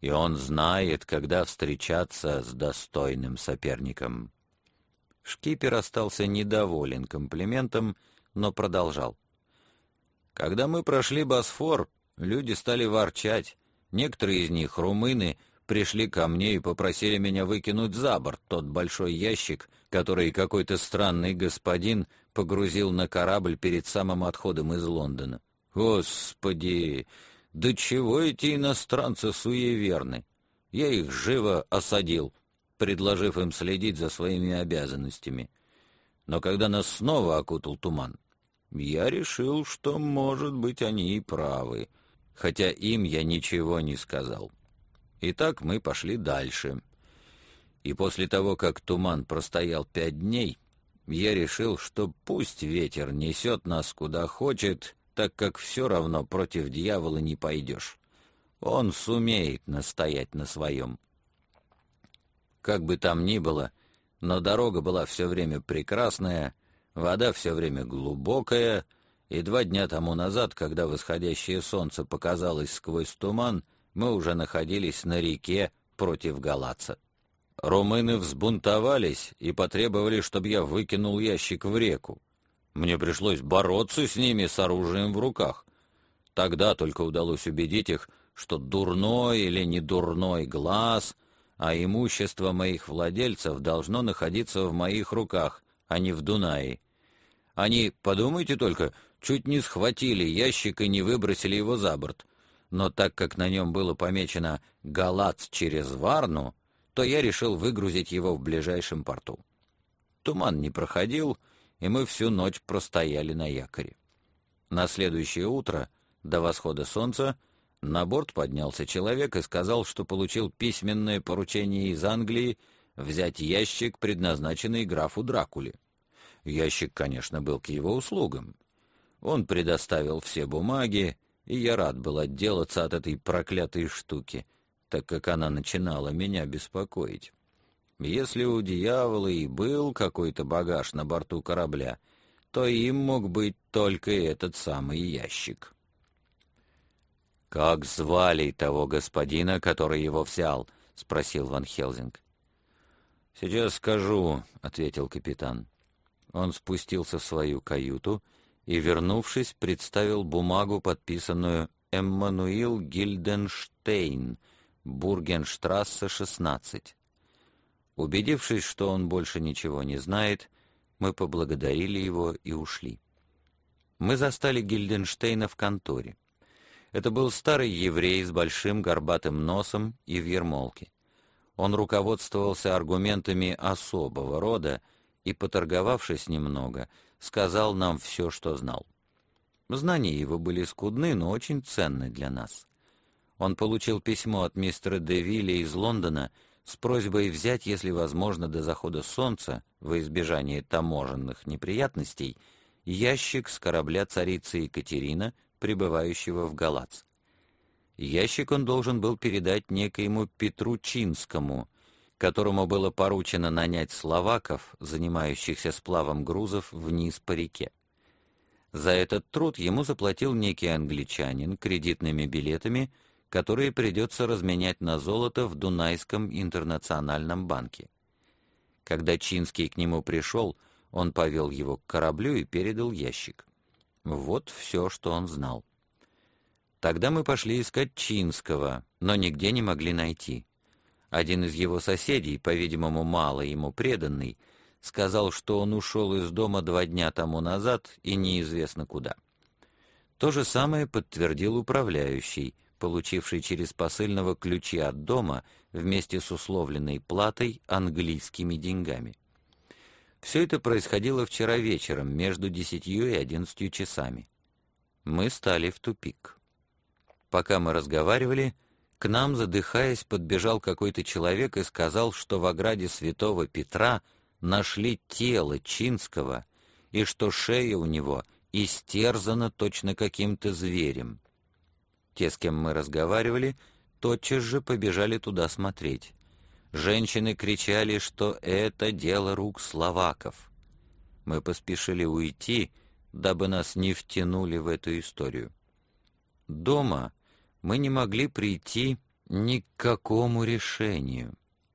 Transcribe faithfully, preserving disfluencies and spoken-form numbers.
и он знает, когда встречаться с достойным соперником». Шкипер остался недоволен комплиментом, но продолжал. «Когда мы прошли Босфор, люди стали ворчать. Некоторые из них, румыны, пришли ко мне и попросили меня выкинуть за борт тот большой ящик, который какой-то странный господин погрузил на корабль перед самым отходом из Лондона. Господи, да чего эти иностранцы суеверны? Я их живо осадил, предложив им следить за своими обязанностями. Но когда нас снова окутал туман, я решил, что, может быть, они и правы, хотя им я ничего не сказал. Итак, мы пошли дальше. И после того, как туман простоял пять дней, я решил, что пусть ветер несет нас куда хочет, так как все равно против дьявола не пойдешь. Он сумеет настоять на своем. Как бы там ни было, но дорога была все время прекрасная, вода все время глубокая, и два дня тому назад, когда восходящее солнце показалось сквозь туман, мы уже находились на реке против Галаца. Румыны взбунтовались и потребовали, чтобы я выкинул ящик в реку. Мне пришлось бороться с ними с оружием в руках. Тогда только удалось убедить их, что дурной или не дурной глаз, а имущество моих владельцев должно находиться в моих руках, а не в Дунае. Они, подумайте только, чуть не схватили ящик и не выбросили его за борт. Но так как на нем было помечено «Галац через Варну», то я решил выгрузить его в ближайшем порту. Туман не проходил, и мы всю ночь простояли на якоре. На следующее утро, до восхода солнца, на борт поднялся человек и сказал, что получил письменное поручение из Англии взять ящик, предназначенный графу Дракуле. Ящик, конечно, был к его услугам. Он предоставил все бумаги, и я рад был отделаться от этой проклятой штуки, так как она начинала меня беспокоить. Если у дьявола и был какой-то багаж на борту корабля, то им мог быть только этот самый ящик. «Как звали того господина, который его взял?» — спросил Ван Хелсинг. «Сейчас скажу», — ответил капитан. Он спустился в свою каюту и, вернувшись, представил бумагу, подписанную «Эммануил Гильденштейн, Бургенштрассе, шестнадцать». Убедившись, что он больше ничего не знает, мы поблагодарили его и ушли. Мы застали Гильденштейна в конторе. Это был старый еврей с большим горбатым носом и в ермолке. Он руководствовался аргументами особого рода и, поторговавшись немного, сказал нам все, что знал. Знания его были скудны, но очень ценны для нас. Он получил письмо от мистера Девилля из Лондона с просьбой взять, если возможно, до захода солнца, во избежание таможенных неприятностей, ящик с корабля царицы Екатерина, прибывающего в Галац. Ящик он должен был передать некоему Петру Чинскому, которому было поручено нанять словаков, занимающихся сплавом грузов, вниз по реке. За этот труд ему заплатил некий англичанин кредитными билетами, которые придется разменять на золото в Дунайском интернациональном банке. Когда Чинский к нему пришел, он повел его к кораблю и передал ящик. Вот все, что он знал. Тогда мы пошли искать Чинского, но нигде не могли найти. Один из его соседей, по-видимому, мало ему преданный, сказал, что он ушел из дома два дня тому назад и неизвестно куда. То же самое подтвердил управляющий, получивший через посыльного ключи от дома вместе с условленной платой английскими деньгами. Все это происходило вчера вечером между десятью и одиннадцатью часами. Мы стали в тупик. Пока мы разговаривали, к нам, задыхаясь, подбежал какой-то человек и сказал, что в ограде Святого Петра нашли тело Чинского и что шея у него истерзана точно каким-то зверем. Те, с кем мы разговаривали, тотчас же побежали туда смотреть. Женщины кричали, что это дело рук словаков. Мы поспешили уйти, дабы нас не втянули в эту историю. Дома мы не могли прийти Ни к какому решению.